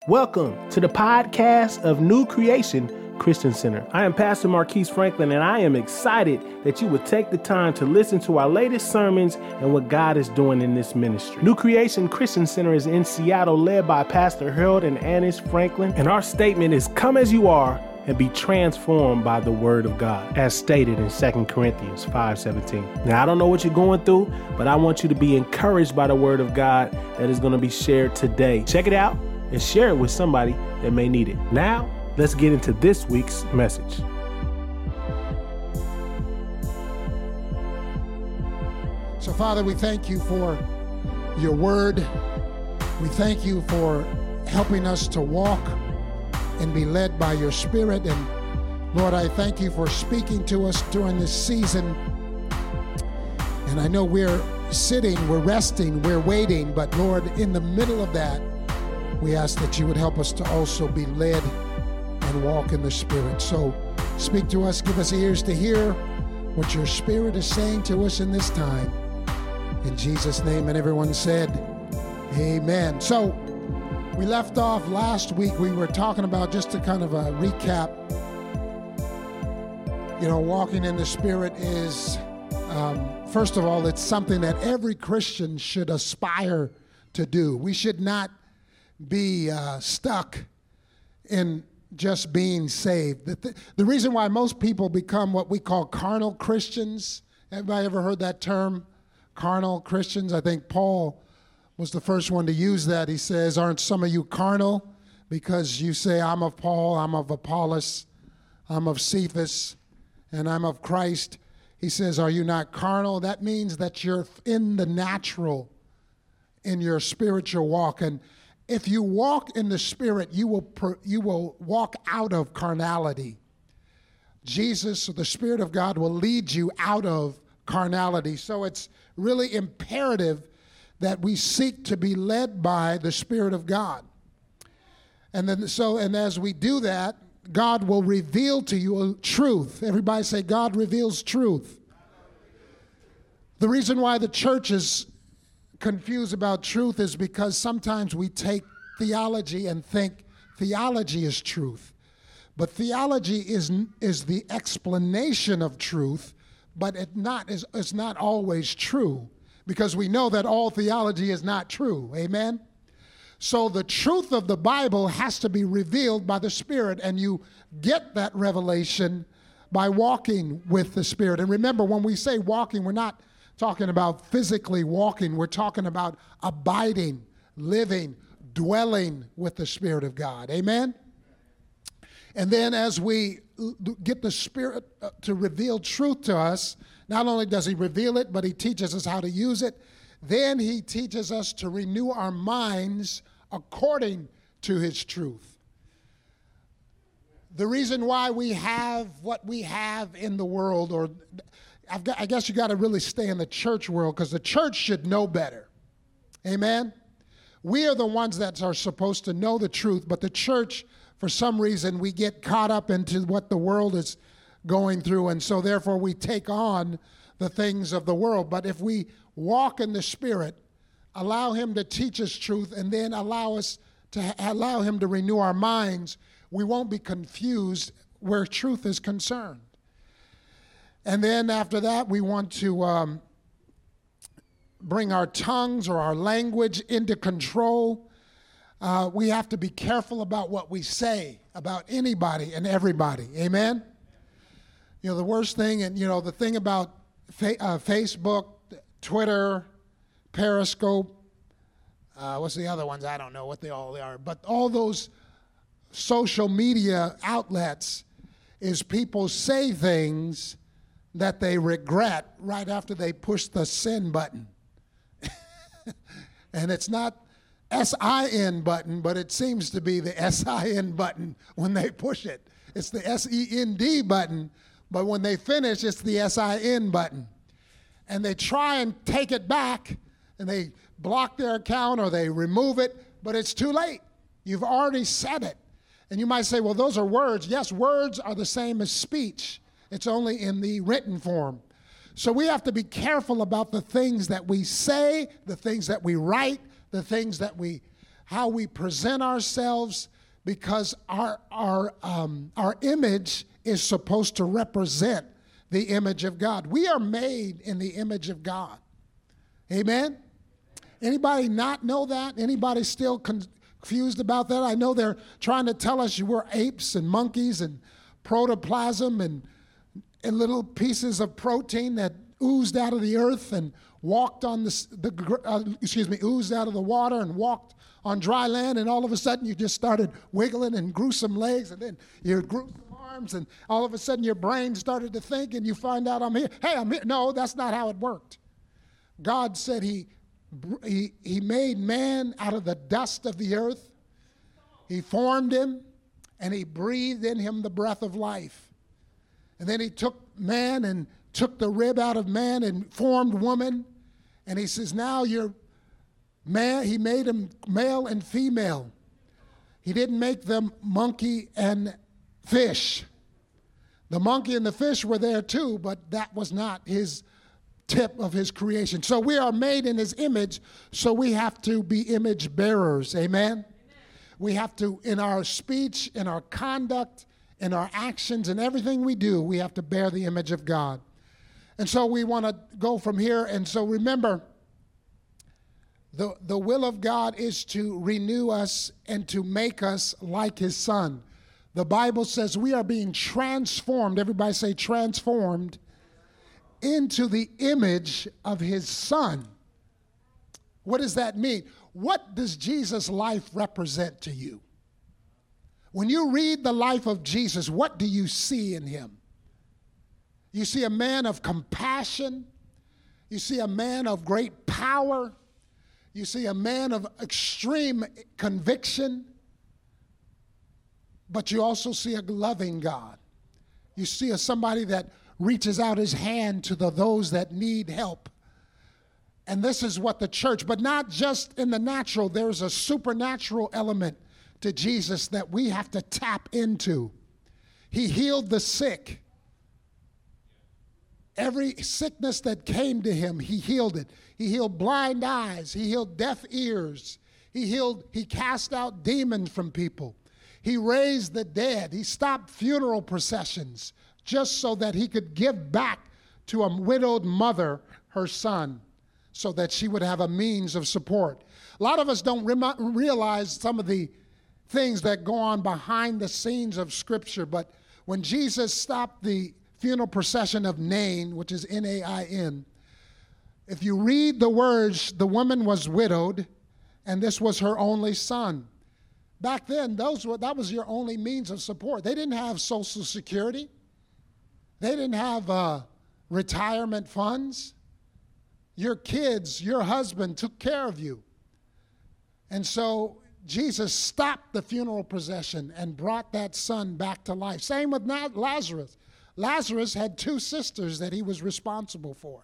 Welcome to the podcast of New Creation Christian Center. I am Pastor Marquise Franklin, and I am excited that you would take the time to listen to our latest sermons and what God is doing in this ministry. New Creation Christian Center is in Seattle, led by Pastor Harold and Annis Franklin, and our statement is, "Come as you are and be transformed by the word of God," as stated in 2 Corinthians 5:17. Now, I don't know what you're going through, but I want you to be encouraged by the word of God that is going to be shared today. Check it out and share it with somebody that may need it. Now, let's get into this week's message. So, Father, we thank you for your word. We thank you for helping us to walk and be led by your Spirit. And Lord, I thank you for speaking to us during this season. And I know we're sitting, we're resting, we're waiting, but Lord, in the middle of that, we ask that you would help us to also be led and walk in the Spirit. So speak to us, give us ears to hear what your Spirit is saying to us in this time. In Jesus' name, and everyone said, amen. So we left off last week, we were talking about, just to kind of a recap, walking in the Spirit is, first of all, it's something that every Christian should aspire to do. We should not be stuck in just being saved. The reason why most people become what we call carnal Christians, everybody ever heard that term, carnal Christians? I think Paul was the first one to use that. He says, aren't some of you carnal? Because you say, I'm of Paul, I'm of Apollos, I'm of Cephas, and I'm of Christ. He says, are you not carnal? That means that you're in the natural, in your spiritual walk. And if you walk in the Spirit, you will walk out of carnality. Jesus, the Spirit of God, will lead you out of carnality. So it's really imperative that we seek to be led by the Spirit of God. And as we do that, God will reveal to you truth. Everybody say, God reveals truth. The reason why the church is confused about truth is because sometimes we take theology and think theology is truth. But theology is the explanation of truth, but it's not always true, because we know that all theology is not true. Amen? So the truth of the Bible has to be revealed by the Spirit, and you get that revelation by walking with the Spirit. And remember, when we say walking, we're not talking about physically walking. We're talking about abiding, living, dwelling with the Spirit of God. Amen? And then as we get the Spirit to reveal truth to us, not only does he reveal it, but he teaches us how to use it. Then he teaches us to renew our minds according to his truth. The reason why we have what we have in the world, or I guess you got to really stay in the church world, because the church should know better. Amen? We are the ones that are supposed to know the truth, but the church, for some reason, we get caught up into what the world is going through, and so therefore we take on the things of the world. But if we walk in the Spirit, allow him to teach us truth, and then allow him to renew our minds, we won't be confused where truth is concerned. And then after that, we want to bring our tongues or our language into control. We have to be careful about what we say about anybody and everybody. Amen? The worst thing, and the thing about Facebook, Twitter, Periscope, what's the other ones? I don't know what they all are. But all those social media outlets is people say things that they regret right after they push the send button. And it's not S-I-N button, but it seems to be the S-I-N button when they push it. It's the S-E-N-D button, but when they finish, it's the S-I-N button. And they try and take it back, and they block their account or they remove it, but it's too late. You've already said it. And you might say, well, those are words. Yes, words are the same as speech. It's only in the written form. So we have to be careful about the things that we say, the things that we write, the things that we how we present ourselves, because our image is supposed to represent the image of God. We are made in the image of God. Amen? Anybody not know that? Anybody still confused about that? I know they're trying to tell us we're apes and monkeys and protoplasm and little pieces of protein that oozed out of the earth and walked on oozed out of the water and walked on dry land, and all of a sudden you just started wiggling and grew some legs, and then you grew some arms, and all of a sudden your brain started to think, and you find out I'm here. Hey, I'm here. No, that's not how it worked. God said he made man out of the dust of the earth. He formed him, and he breathed in him the breath of life. And then he took man and took the rib out of man and formed woman. And he says, now you're man. He made them male and female. He didn't make them monkey and fish. The monkey and the fish were there too, but that was not his tip of his creation. So we are made in his image, so we have to be image bearers. Amen? We have to, in our speech, in our conduct, in our actions, in everything we do, we have to bear the image of God. And so we want to go from here. And so remember, the will of God is to renew us and to make us like his son. The Bible says we are being transformed. Everybody say transformed into the image of his son. What does that mean? What does Jesus' life represent to you? When you read the life of Jesus, what do you see in him? You see a man of compassion. You see a man of great power. You see a man of extreme conviction. But you also see a loving God. You see somebody that reaches out his hand to those that need help. And this is what the church, but not just in the natural, there's a supernatural element to Jesus that we have to tap into. He healed the sick. Every sickness that came to him, he healed it. He healed blind eyes. He healed deaf ears. He cast out demons from people. He raised the dead. He stopped funeral processions just so that he could give back to a widowed mother her son so that she would have a means of support. A lot of us don't realize some of the things that go on behind the scenes of Scripture, but when Jesus stopped the funeral procession of Nain, which is N-A-I-N, if you read the words, the woman was widowed, and this was her only son. Back then, that was your only means of support. They didn't have Social Security. They didn't have retirement funds. Your kids, your husband took care of you. And so Jesus stopped the funeral procession and brought that son back to life. Same with Lazarus. Lazarus had two sisters that he was responsible for.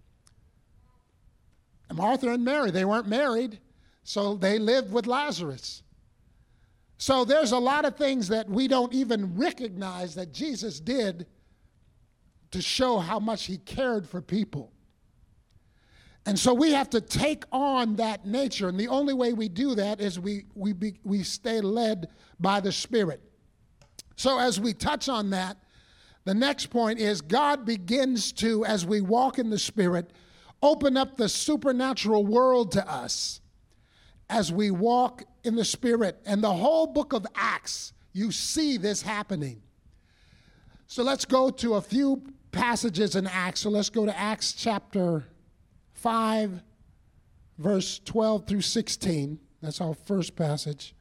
Martha and Mary, they weren't married, so they lived with Lazarus. So there's a lot of things that we don't even recognize that Jesus did to show how much he cared for people. And so we have to take on that nature, and the only way we do that is we stay led by the Spirit. So as we touch on that, the next point is God begins to, as we walk in the Spirit, open up the supernatural world to us as we walk in the Spirit. And the whole book of Acts, you see this happening. So let's go to a few passages in Acts. So let's go to Acts chapter 5, verse 12 through 16. That's our first passage.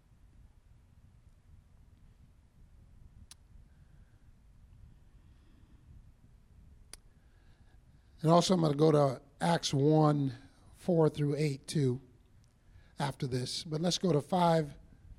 And also I'm going to go to Acts 1, 4 through 8 too after this. But let's go to 5,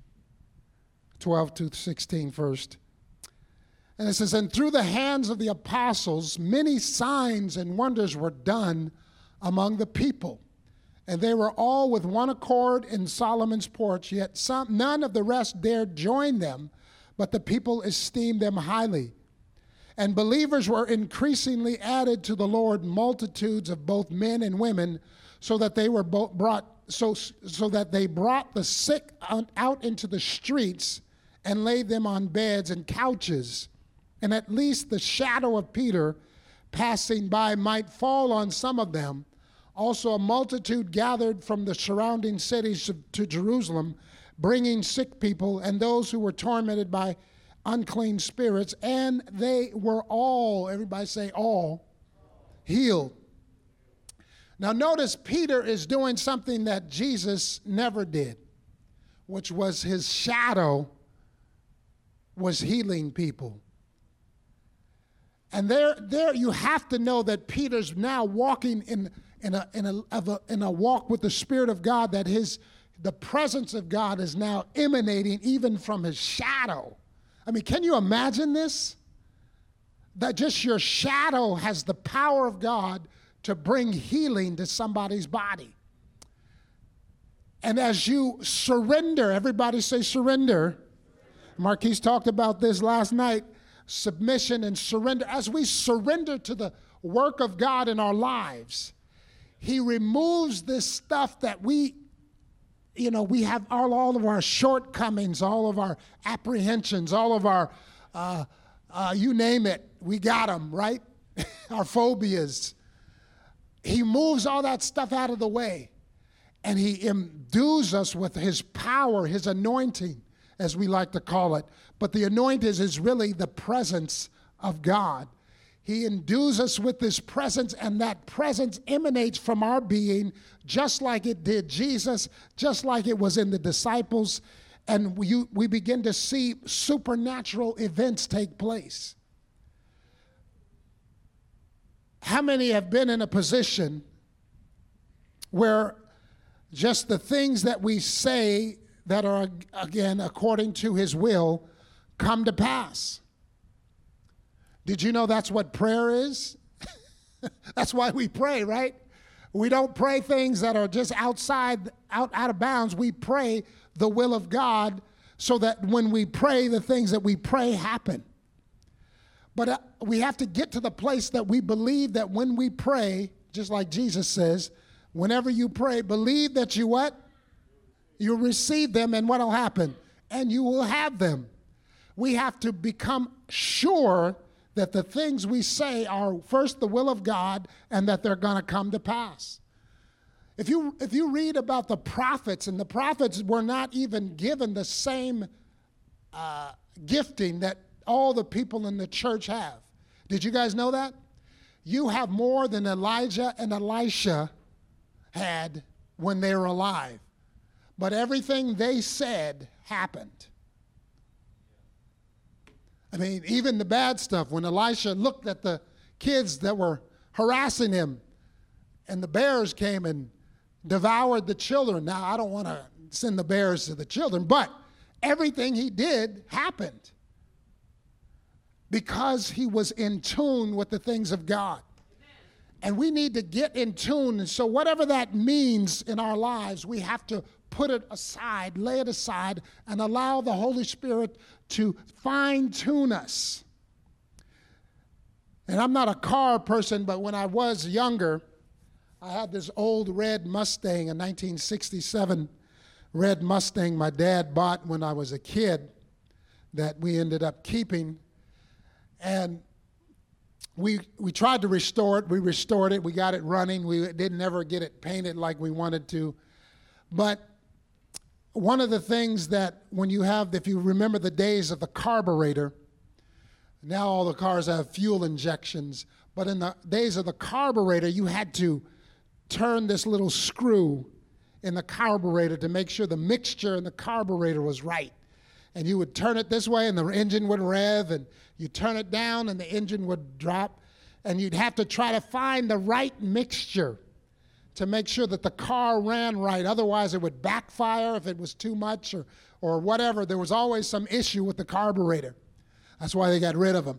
12 to 16 first. And it says, and through the hands of the apostles, many signs and wonders were done among the people. And they were all with one accord in Solomon's porch, yet none of the rest dared join them, but the people esteemed them highly. And believers were increasingly added to the Lord, multitudes of both men and women, so that they were brought so that they brought the sick out into the streets and laid them on beds and couches, and at least the shadow of Peter passing by might fall on some of them. Also a multitude gathered from the surrounding cities to Jerusalem, bringing sick people and those who were tormented by unclean spirits, and they were all, everybody say all, healed. Now notice Peter is doing something that Jesus never did, which was his shadow was healing people. And there you have to know that Peter's now walking in a walk with the Spirit of God, that the presence of God is now emanating even from his shadow. I mean, can you imagine this? That just your shadow has the power of God to bring healing to somebody's body. And as you surrender, everybody say surrender. Marquise talked about this last night, submission and surrender. As we surrender to the work of God in our lives, he removes this stuff that we have all of our shortcomings, all of our apprehensions, all of our, you name it, we got them, right? Our phobias. He moves all that stuff out of the way, and he endues us with his power, his anointing, as we like to call it. But the anointing is really the presence of God. He endues us with this presence, and that presence emanates from our being, just like it did Jesus, just like it was in the disciples, and we begin to see supernatural events take place. How many have been in a position where just the things that we say that are, again, according to his will, come to pass? Did you know that's what prayer is? That's why we pray, right? We don't pray things that are just out of bounds. We pray the will of God so that when we pray, the things that we pray happen. But we have to get to the place that we believe that when we pray, just like Jesus says, whenever you pray, believe that you what? You'll receive them, and what will happen? And you will have them. We have to become sure that the things we say are first the will of God and that they're going to come to pass. If you read about the prophets, and the prophets were not even given the same gifting that all the people in the church have. Did you guys know that? You have more than Elijah and Elisha had when they were alive. But everything they said happened. I mean, even the bad stuff, when Elisha looked at the kids that were harassing him, and the bears came and devoured the children. Now, I don't want to send the bears to the children, but everything he did happened because he was in tune with the things of God. And we need to get in tune. And so whatever that means in our lives, we have to put it aside, lay it aside, and allow the Holy Spirit to fine-tune us. And I'm not a car person, but when I was younger, I had this old red Mustang, a 1967 red Mustang my dad bought when I was a kid that we ended up keeping. And we tried to restore it. We restored it. We got it running. We didn't ever get it painted like we wanted to. But one of the things that if you remember the days of the carburetor, now all the cars have fuel injections, but in the days of the carburetor, you had to turn this little screw in the carburetor to make sure the mixture in the carburetor was right. And you would turn it this way and the engine would rev, and you turn it down and the engine would drop, and you'd have to try to find the right mixture to make sure that the car ran right. Otherwise, it would backfire if it was too much or whatever. There was always some issue with the carburetor. That's why they got rid of them.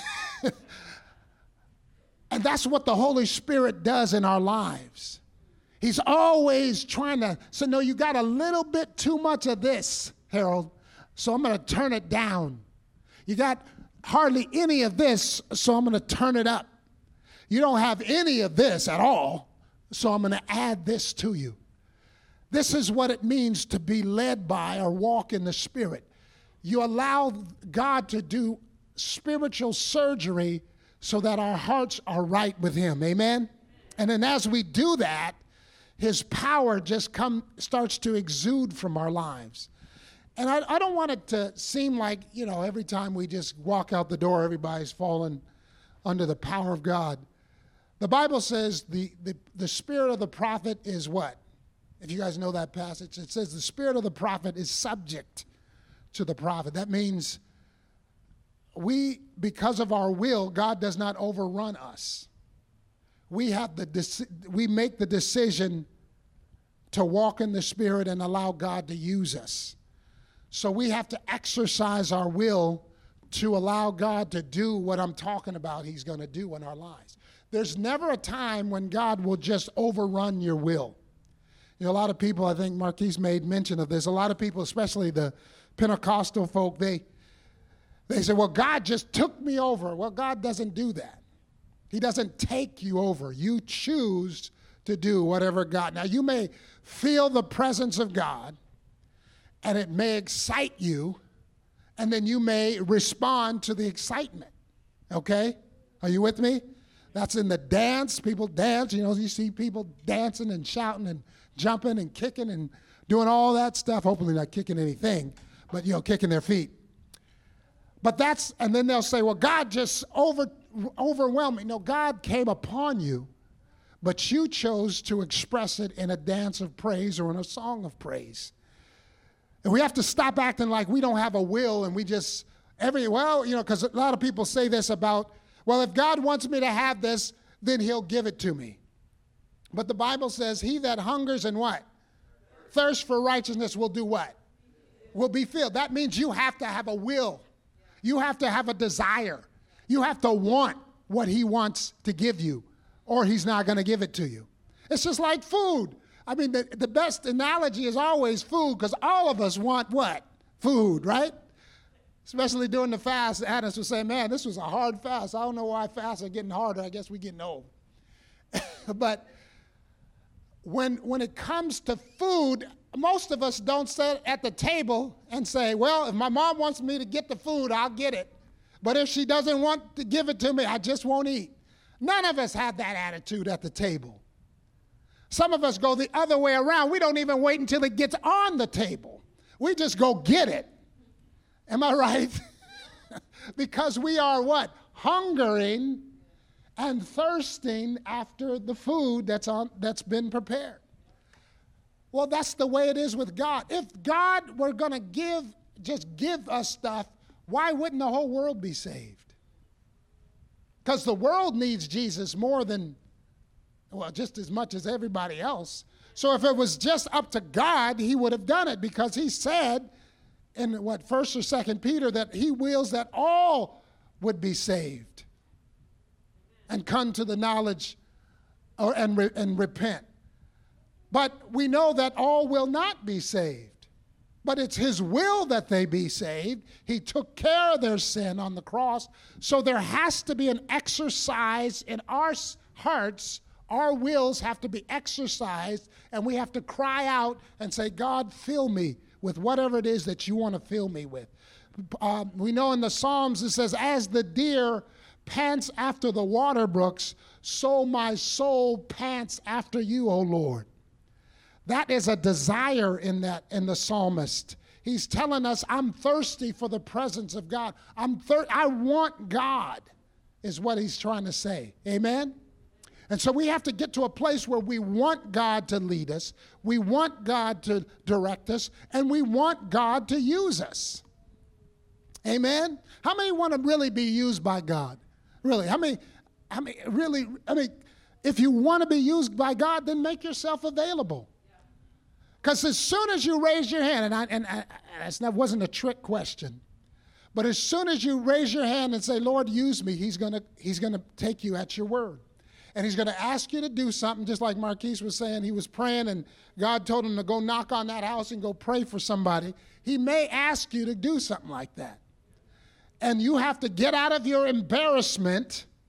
And that's what the Holy Spirit does in our lives. He's always trying to say, no, you got a little bit too much of this, Harold, so I'm going to turn it down. You got hardly any of this, so I'm going to turn it up. You don't have any of this at all, so I'm going to add this to you. This is what it means to be led by or walk in the Spirit. You allow God to do spiritual surgery so that our hearts are right with Him. Amen? And then as we do that, His power just starts to exude from our lives. And I don't want it to seem like, every time we just walk out the door, everybody's falling under the power of God. The Bible says the spirit of the prophet is what? If you guys know that passage, it says the spirit of the prophet is subject to the prophet. That means because of our will, God does not overrun us. We make the decision to walk in the Spirit and allow God to use us. So we have to exercise our will to allow God to do what I'm talking about He's going to do in our lives. There's never a time when God will just overrun your will. A lot of people, I think Marquise made mention of this, a lot of people, especially the Pentecostal folk, they say, well, God just took me over. Well, God doesn't do that. He doesn't take you over. You choose to do whatever God. Now, you may feel the presence of God, and it may excite you, and then you may respond to the excitement. Okay? Are you with me? That's in the dance. People dance. You see people dancing and shouting and jumping and kicking and doing all that stuff. Hopefully not kicking anything, but, kicking their feet. But and then they'll say, well, God just overwhelmed me. No, God came upon you, but you chose to express it in a dance of praise or in a song of praise. And we have to stop acting like we don't have a will and we just, because a lot of people say this about, well, if God wants me to have this, then He'll give it to me. But the Bible says, he that hungers and what? Thirst for righteousness will do what? Will be filled. That means you have to have a will. You have to have a desire. You have to want what He wants to give you, or He's not going to give it to you. It's just like food. I mean, the best analogy is always food, because all of us want what? Food, right? Especially during the fast, Adams was saying, man, this was a hard fast. I don't know why fasts are getting harder. I guess we're getting old. But when it comes to food, most of us don't sit at the table and say, well, if my mom wants me to get the food, I'll get it. But if she doesn't want to give it to me, I just won't eat. None of us have that attitude at the table. Some of us go the other way around. We don't even wait until it gets on the table. We just go get it. Am I right? Because we are what? Hungering and thirsting after the food that's been prepared. Well, that's the way it is with God. If God were going to just give us stuff, why wouldn't the whole world be saved? Because the world needs Jesus more than, just as much as everybody else. So if it was just up to God, He would have done it, because He said in 1st or 2nd Peter that He wills that all would be saved and come to the knowledge and repent. But we know that all will not be saved. But it's His will that they be saved. He took care of their sin on the cross. So there has to be an exercise in our hearts. Our wills have to be exercised, and we have to cry out and say, God, fill me with whatever it is that you want to fill me with. We know in the Psalms it says, as the deer pants after the water brooks, so my soul pants after you, O Lord. That is a desire in the psalmist. He's telling us, I'm thirsty for the presence of God. I want God, is what he's trying to say. Amen? And so we have to get to a place where we want God to lead us, we want God to direct us, and we want God to use us. Amen? How many want to really be used by God? Really? If you want to be used by God, then make yourself available. Because as soon as you raise your hand, that wasn't a trick question, but as soon as you raise your hand and say, Lord, use me, he's gonna take you at your word. And He's going to ask you to do something, just like Marquise was saying. He was praying, and God told him to go knock on that house and go pray for somebody. He may ask you to do something like that. And you have to get out of your embarrassment,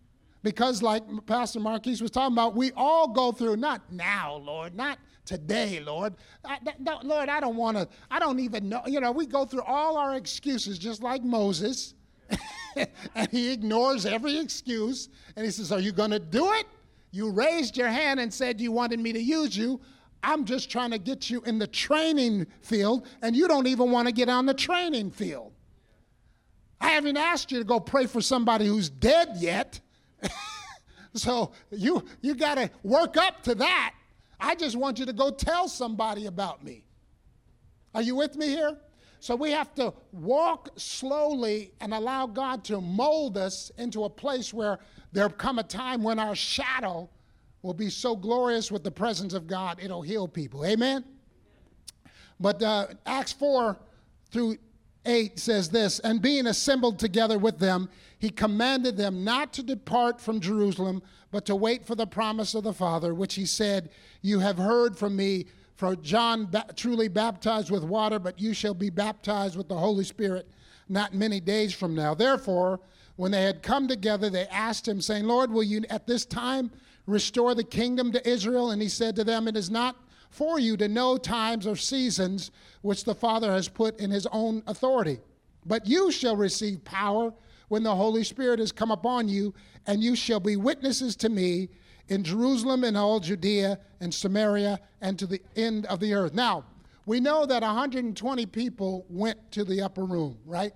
Because like Pastor Marquise was talking about, we all go through, not now, Lord, not today, Lord. Lord, I don't even know. We go through all our excuses just like Moses. And he ignores every excuse. And he says, are you going to do it? You raised your hand and said you wanted me to use you. I'm just trying to get you in the training field, and you don't even want to get on the training field. I haven't asked you to go pray for somebody who's dead yet. So you got to work up to that. I just want you to go tell somebody about me. Are you with me here? So we have to walk slowly and allow God to mold us into a place where there'll come a time when our shadow will be so glorious with the presence of God, it'll heal people. Amen? But Acts 4-8 says this, and being assembled together with them, he commanded them not to depart from Jerusalem, but to wait for the promise of the Father, which he said, you have heard from me, for John truly baptized with water, but you shall be baptized with the Holy Spirit not many days from now. Therefore, when they had come together, they asked him, saying, Lord, will you at this time restore the kingdom to Israel? And he said to them, it is not for you to know times or seasons which the Father has put in his own authority. But you shall receive power when the Holy Spirit has come upon you, and you shall be witnesses to me in Jerusalem and all Judea and Samaria and to the end of the earth. Now, we know that 120 people went to the upper room, right?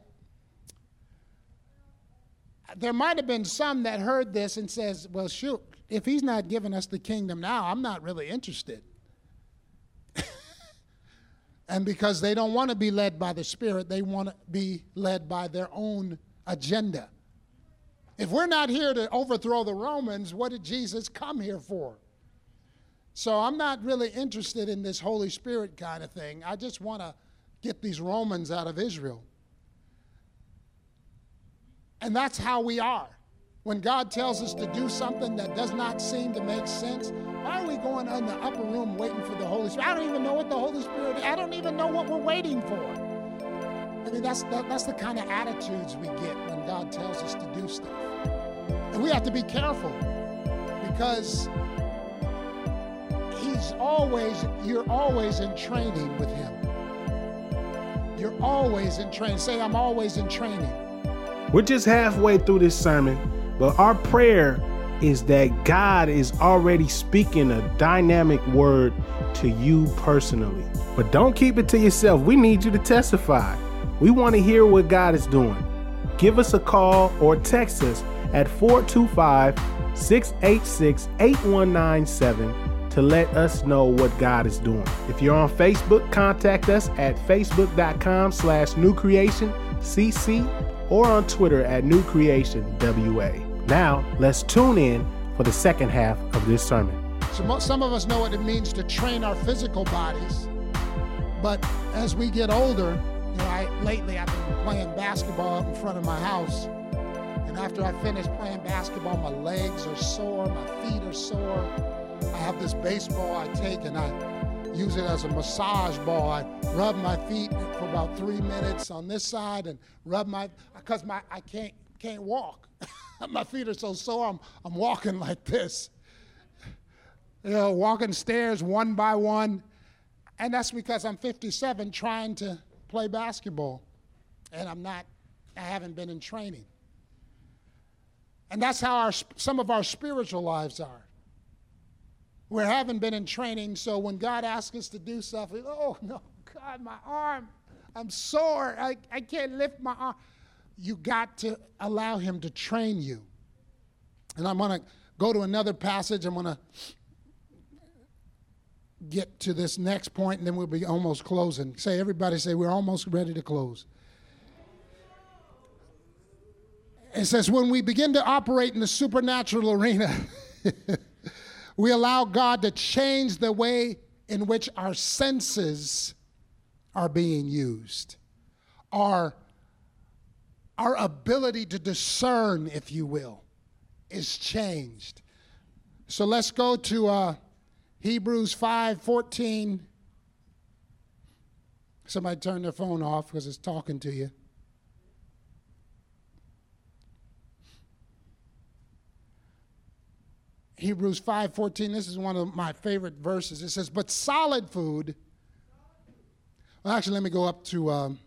There might have been some that heard this and says, well, shoot, if he's not giving us the kingdom now, I'm not really interested. And because they don't want to be led by the Spirit, they want to be led by their own agenda. If we're not here to overthrow the Romans, what did Jesus come here for? So I'm not really interested in this Holy Spirit kind of thing. I just want to get these Romans out of Israel. And that's how we are. When God tells us to do something that does not seem to make sense, why are we going in the upper room waiting for the Holy Spirit? I don't even know what the Holy Spirit is. I don't even know what we're waiting for. I mean, that's the kind of attitudes we get when God tells us to do stuff. And we have to be careful because you're always in training with him. You're always in training. Say, I'm always in training. We're just halfway through this sermon, but our prayer is that God is already speaking a dynamic word to you personally. But don't keep it to yourself. We need you to testify. We want to hear what God is doing. Give us a call or text us at 425-686-8197 to let us know what God is doing. If you're on Facebook, contact us at facebook.com/newcreationcc or on Twitter at newcreationwa. Now, let's tune in for the second half of this sermon. So some of us know what it means to train our physical bodies, but as we get older, lately I've been playing basketball out in front of my house, and after I finish playing basketball, my legs are sore, my feet are sore. I have this baseball I take and I use it as a massage ball. I rub my feet for about 3 minutes on this side and rub because I can't walk. My feet are so sore, I'm walking like this. Walking stairs one by one. And that's because I'm 57 trying to play basketball. And I haven't been in training. And that's how some of our spiritual lives are. We haven't been in training, so when God asks us to do stuff, oh no, God, my arm, I'm sore. I can't lift my arm. You got to allow him to train you. And I'm going to go to another passage. I'm going to get to this next point, and then we'll be almost closing. Everybody say, we're almost ready to close. It says, when we begin to operate in the supernatural arena, we allow God to change the way in which our senses are being used. Our ability to discern, if you will, is changed. So let's go to Hebrews 5:14. Somebody turn their phone off because it's talking to you. Hebrews 5:14. This is one of my favorite verses. It says, but solid food. Well, actually, let me go up to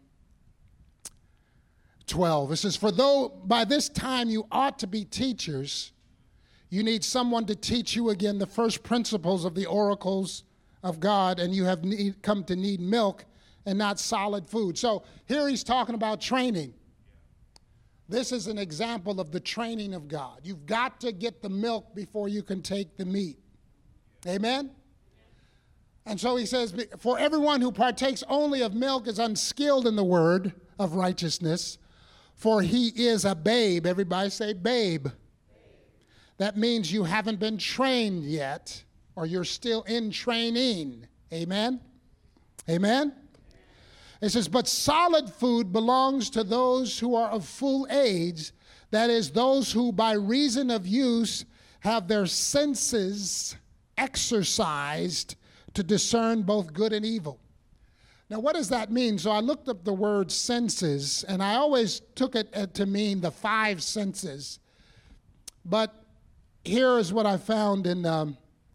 12. It says, for though by this time you ought to be teachers, you need someone to teach you again the first principles of the oracles of God, and you have come to need milk and not solid food. So here he's talking about training. This is an example of the training of God. You've got to get the milk before you can take the meat. Amen? And so he says, for everyone who partakes only of milk is unskilled in the word of righteousness, for he is a babe. Everybody say babe. That means you haven't been trained yet, or you're still in training. Amen? Amen? It says, but solid food belongs to those who are of full age, that is, those who by reason of use have their senses exercised to discern both good and evil. Now, what does that mean? So I looked up the word senses, and I always took it to mean the five senses. But here is what I found in,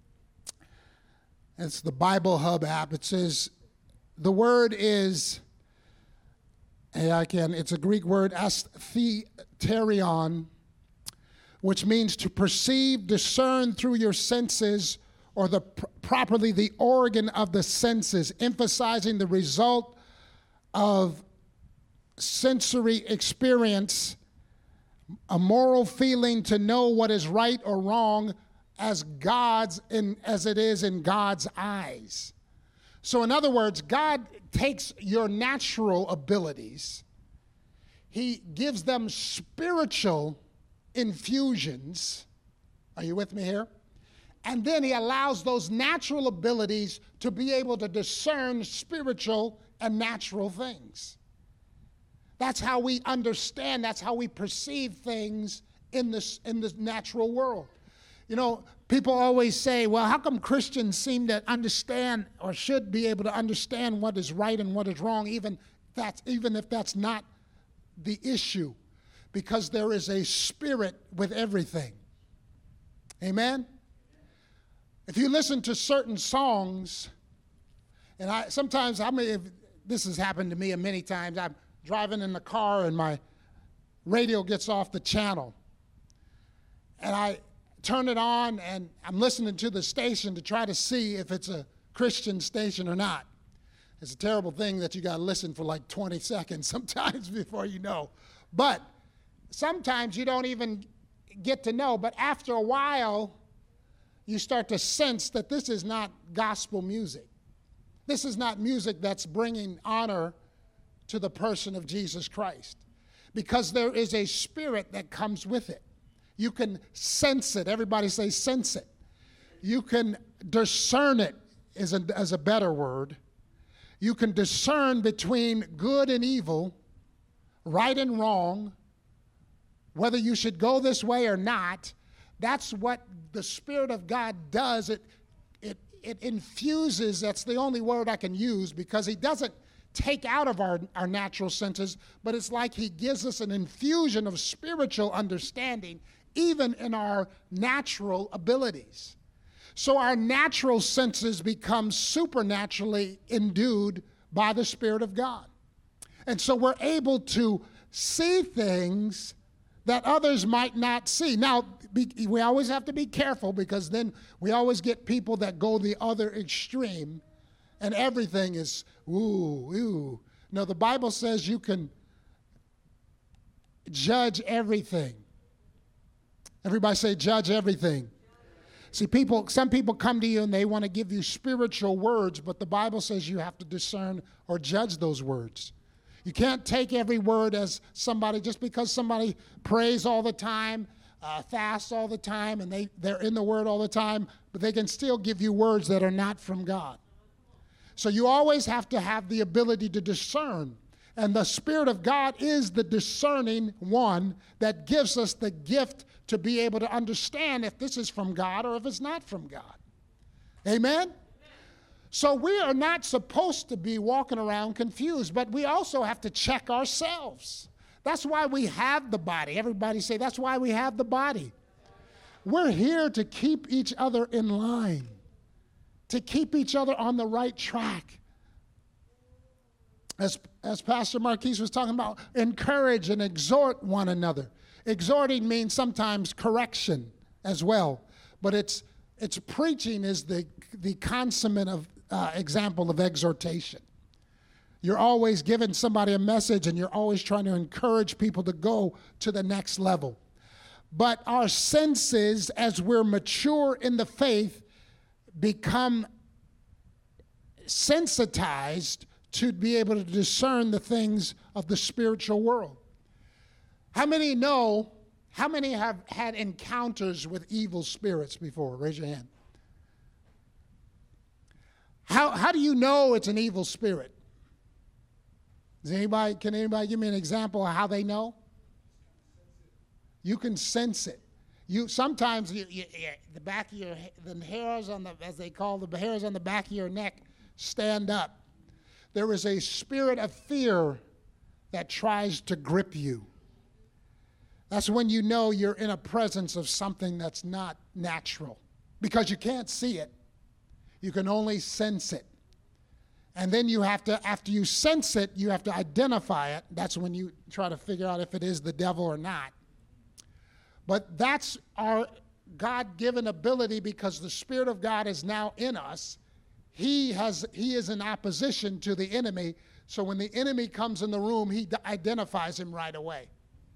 it's the Bible Hub app. It says, the word is, it's a Greek word, astheterion, which means to perceive, discern through your senses, or properly the organ of the senses, emphasizing the result of sensory experience, a moral feeling to know what is right or wrong as it is in God's eyes. So in other words, God takes your natural abilities, he gives them spiritual infusions. Are you with me here? And then he allows those natural abilities to be able to discern spiritual and natural things. That's how we understand, that's how we perceive things in this natural world. You know, people always say, well, how come Christians seem to understand or should be able to understand what is right and what is wrong, even if that's not the issue? Because there is a spirit with everything. Amen? If you listen to certain songs, and this has happened to me many times. I'm driving in the car and my radio gets off the channel. And I turn it on and I'm listening to the station to try to see if it's a Christian station or not. It's a terrible thing that you got to listen for like 20 seconds sometimes before you know. But sometimes you don't even get to know. But after a while, you start to sense that this is not gospel music. This is not music that's bringing honor to the person of Jesus Christ, because there is a spirit that comes with it. You can sense it. Everybody say sense it. You can discern it as a better word. You can discern between good and evil, right and wrong, whether you should go this way or not. That's what the Spirit of God does. It infuses, that's the only word I can use, because he doesn't take out of our natural senses, but it's like he gives us an infusion of spiritual understanding, even in our natural abilities. So our natural senses become supernaturally endued by the Spirit of God. And so we're able to see things that others might not see. Now, we always have to be careful, because then we always get people that go the other extreme and everything is, ooh. No, the Bible says you can judge everything. Everybody say judge everything. See, some people come to you and they want to give you spiritual words, but the Bible says you have to discern or judge those words. You can't take every word as somebody, just because somebody prays all the time, fasts all the time, and they're in the Word all the time, but they can still give you words that are not from God. So you always have to have the ability to discern. And the Spirit of God is the discerning one that gives us the gift to be able to understand if this is from God or if it's not from God. Amen? So we are not supposed to be walking around confused, but we also have to check ourselves. That's why we have the body. Everybody say, that's why we have the body. We're here to keep each other in line, to keep each other on the right track. As Pastor Marquise was talking about, encourage and exhort one another. Exhorting means sometimes correction as well, but it's preaching is the consummate of example of exhortation. You're always giving somebody a message, and you're always trying to encourage people to go to the next level. But our senses, as we're mature in the faith, become sensitized to be able to discern the things of the spiritual world. How many have had encounters with evil spirits before? Raise your hand. How do you know it's an evil spirit? Can anybody give me an example of how they know? You can sense it. Sometimes the back of the hairs on the, as they call the hairs on the back of your neck, stand up. There is a spirit of fear that tries to grip you. That's when you know you're in a presence of something that's not natural, because you can't see it. You can only sense it. And then you have to, after you sense it, you have to identify it. That's when you try to figure out if it is the devil or not. But that's our God-given ability, because the Spirit of God is now in us. He is in opposition to the enemy, so when the enemy comes in the room, he identifies him right away.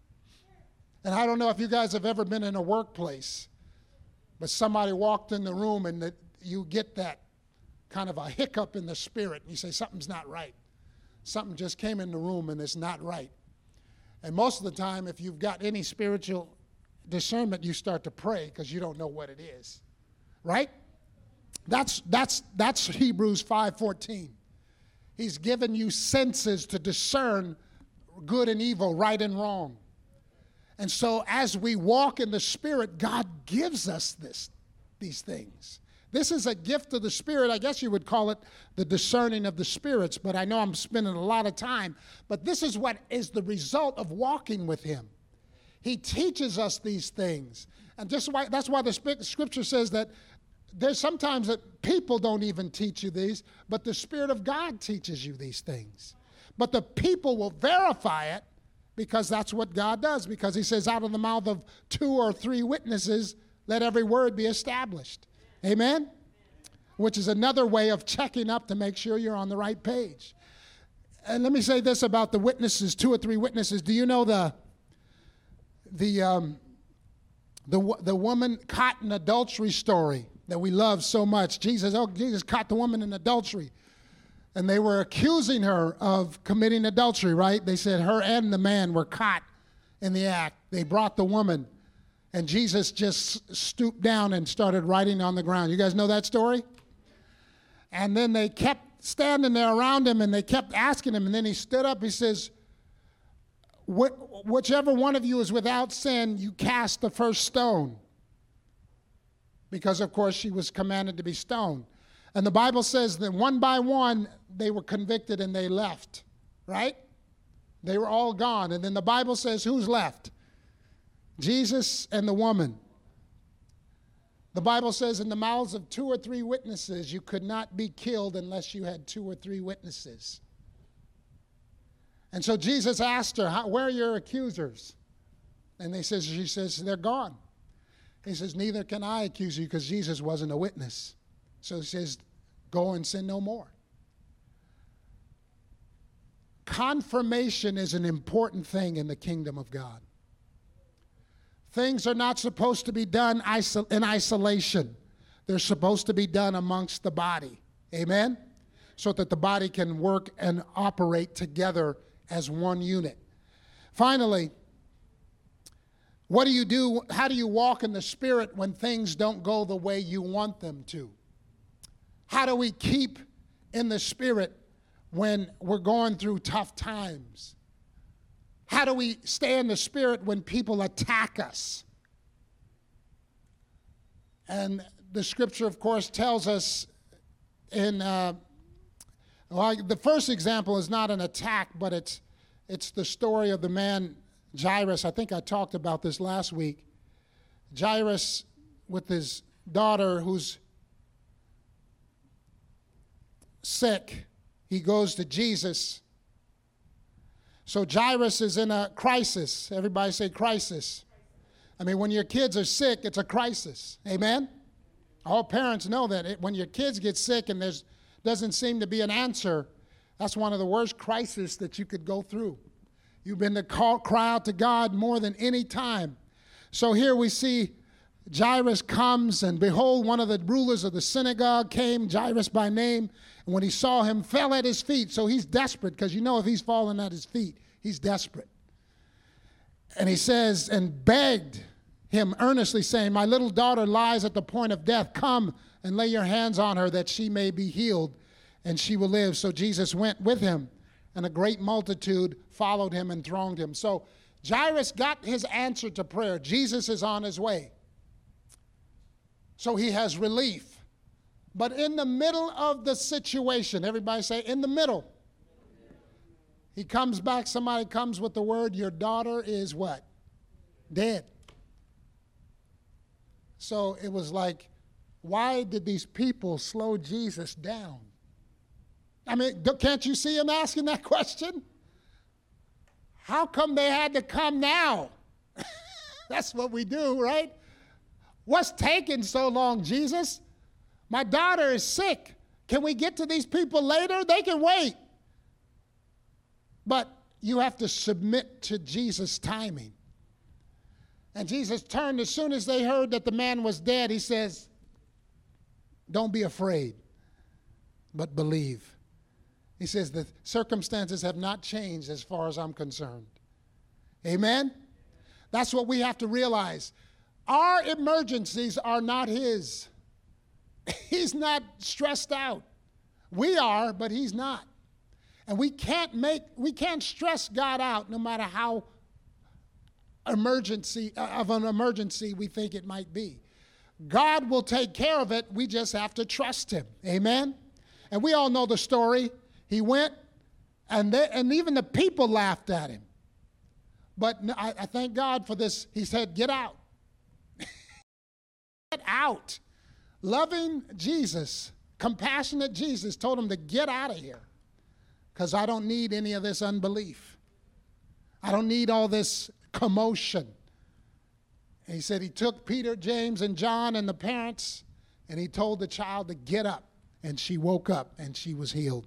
And I don't know if you guys have ever been in a workplace, but somebody walked in the room and you get that kind of a hiccup in the spirit, and you say, something's not right. Something just came in the room and it's not right. And most of the time, if you've got any spiritual discernment, you start to pray because you don't know what it is. Right? That's Hebrews 5:14. He's given you senses to discern good and evil, right and wrong. And so as we walk in the Spirit, God gives us these things. This is a gift of the Spirit. I guess you would call it the discerning of the spirits, but I know I'm spending a lot of time. But this is what is the result of walking with Him. He teaches us these things. And that's why the Scripture says that there's sometimes that people don't even teach you these, but the Spirit of God teaches you these things. But the people will verify it, because that's what God does. Because He says, out of the mouth of 2 or 3 witnesses, let every word be established. Amen? Which is another way of checking up to make sure you're on the right page. And let me say this about the witnesses, 2 or 3 witnesses. Do you know the woman caught in adultery story that we love so much? Jesus caught the woman in adultery. And they were accusing her of committing adultery, right? They said her and the man were caught in the act. They brought the woman, and Jesus just stooped down and started writing on the ground. You guys know that story? And then they kept standing there around him, and they kept asking him, and then he stood up. He says, whichever one of you is without sin, you cast the first stone. Because, of course, she was commanded to be stoned. And the Bible says that one by one, they were convicted and they left, right? They were all gone. And then the Bible says, who's left? Jesus and the woman. The Bible says, in the mouths of 2 or 3 witnesses, you could not be killed unless you had 2 or 3 witnesses. And so Jesus asked her, where are your accusers? And she says, they're gone. He says, neither can I accuse you, because Jesus wasn't a witness. So He says, go and sin no more. Confirmation is an important thing in the kingdom of God. Things are not supposed to be done in isolation. They're supposed to be done amongst the body. Amen? So that the body can work and operate together as one unit. Finally, what do you do? How do you walk in the Spirit when things don't go the way you want them to? How do we keep in the Spirit when we're going through tough times? How do we stay in the Spirit when people attack us? And the Scripture, of course, tells us the first example is not an attack, but it's the story of the man Jairus. I think I talked about this last week. Jairus with his daughter who's sick. He goes to Jesus. So Jairus is in a crisis. Everybody say crisis. I mean, when your kids are sick, it's a crisis. Amen? All parents know that when your kids get sick and there doesn't seem to be an answer, that's one of the worst crises that you could go through. You've been to cry out to God more than any time. So here we see Jairus comes, and behold, one of the rulers of the synagogue came, Jairus by name, and when he saw him, fell at his feet. So he's desperate, because you know if he's fallen at his feet, he's desperate. And he says, and begged him earnestly, saying, my little daughter lies at the point of death. Come and lay your hands on her, that she may be healed, and she will live. So Jesus went with him, and a great multitude followed him and thronged him. So Jairus got his answer to prayer. Jesus is on his way. So he has relief. But in the middle of the situation, everybody say, in the middle. He comes back, somebody comes with the word, your daughter is what? Dead. So it was like, why did these people slow Jesus down? I mean, can't you see him asking that question? How come they had to come now? That's what we do, right? What's taking so long, Jesus? My daughter is sick. Can we get to these people later? They can wait. But you have to submit to Jesus' timing. And Jesus turned as soon as they heard that the man was dead. He says, don't be afraid, but believe. He says the circumstances have not changed as far as I'm concerned. Amen? That's what we have to realize. Our emergencies are not his. He's not stressed out. We are, but he's not. And we can't stress God out no matter how of an emergency we think it might be. God will take care of it. We just have to trust him. Amen? And we all know the story. He went, and even the people laughed at him. But I thank God for this. He said, get out. Get out. Loving Jesus, compassionate Jesus told him to get out of here, because I don't need any of this unbelief. I don't need all this commotion. And he said he took Peter, James, and John and the parents, and he told the child to get up. And she woke up and she was healed.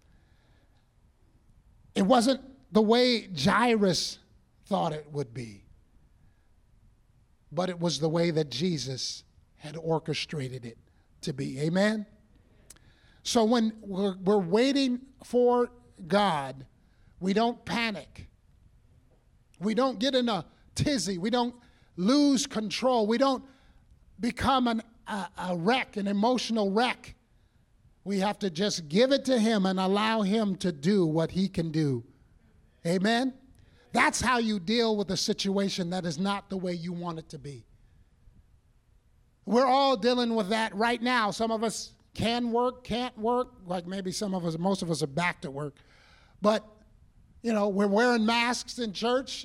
It wasn't the way Jairus thought it would be, but it was the way that Jesus had orchestrated it to be. Amen? So when we're waiting for God, we don't panic. We don't get in a tizzy. We don't lose control. We don't become a wreck, an emotional wreck. We have to just give it to him and allow him to do what he can do. Amen? That's how you deal with a situation that is not the way you want it to be. We're all dealing with that right now. Some of us can work, can't work, like maybe most of us are back to work. But, we're wearing masks in church.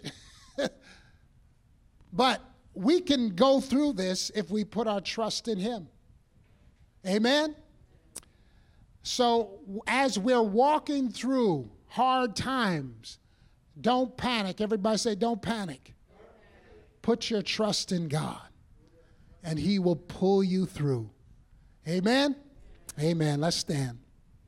But we can go through this if we put our trust in him. Amen? So as we're walking through hard times, don't panic. Everybody say, don't panic. Put your trust in God, and he will pull you through. Amen? Amen. Let's stand.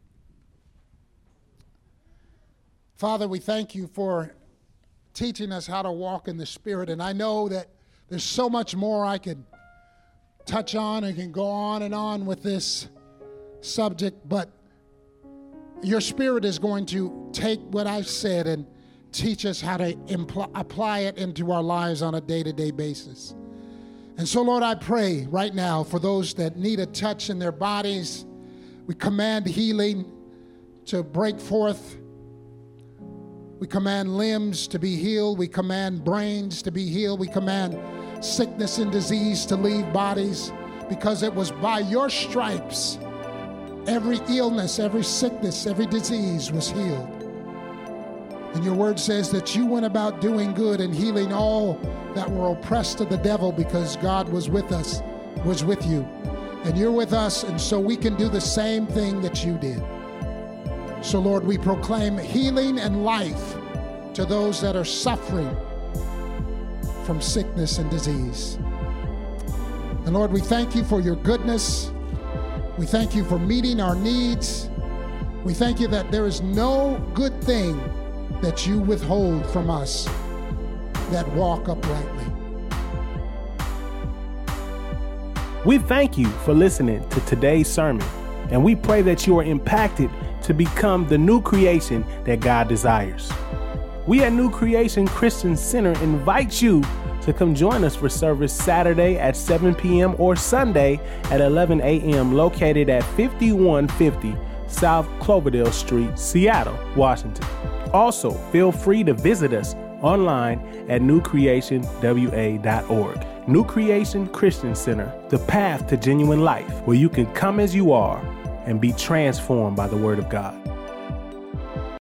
Father, we thank you for teaching us how to walk in the Spirit. And I know that there's so much more I could touch on and can go on and on with this subject, but your Spirit is going to take what I've said and teach us how to apply it into our lives on a day-to-day basis. And so, Lord, I pray right now for those that need a touch in their bodies. We command healing to break forth. We command limbs to be healed. We command brains to be healed. We command sickness and disease to leave bodies, because it was by your stripes every illness, every sickness, every disease was healed. And your word says that you went about doing good and healing all that were oppressed of the devil, because God was with us was with you, and you're with us, and so we can do the same thing that you did. So, Lord, we proclaim healing and life to those that are suffering from sickness and disease. And Lord, we thank you for your goodness. We thank you for meeting our needs. We thank you that there is no good thing that you withhold from us that walk uprightly. We thank you for listening to today's sermon, and we pray that you are impacted to become the new creation that God desires. We at New Creation Christian Center invite you to come join us for service Saturday at 7 p.m. or Sunday at 11 a.m. located at 5150 South Cloverdale Street, Seattle, Washington. Also, feel free to visit us online at newcreationwa.org. New Creation Christian Center, the path to genuine life, where you can come as you are and be transformed by the Word of God.